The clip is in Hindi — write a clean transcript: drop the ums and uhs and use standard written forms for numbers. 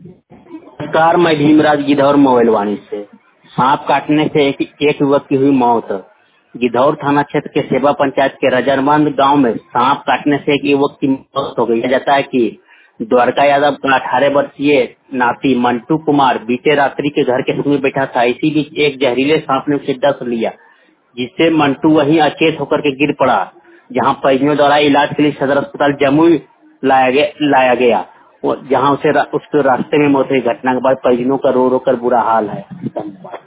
नमस्कार, मैं भीमराज गिद्धौर मोबाइलवाणी से। सांप काटने से एक युवक की हुई मौत। गिद्धौर थाना क्षेत्र के सेवा पंचायत के रजरबंद गांव में सांप काटने से एक युवक की मौत हो गई। कहा जाता है कि द्वारका यादव का 18 वर्षीय नाती मंटू कुमार बीते रात्रि के घर के में बैठा था। इसी बीच एक जहरीले सांप ने उसे डस लिया, जिससे मंटू वहीं अचेत होकर के गिर पड़ा, जहां परिजनों द्वारा इलाज के लिए सदर अस्पताल जमुई लाया गया, जहां उसके रास्ते में मौत हुई। घटना के बाद परिजनों का रो रो कर बुरा हाल है। धन्यवाद।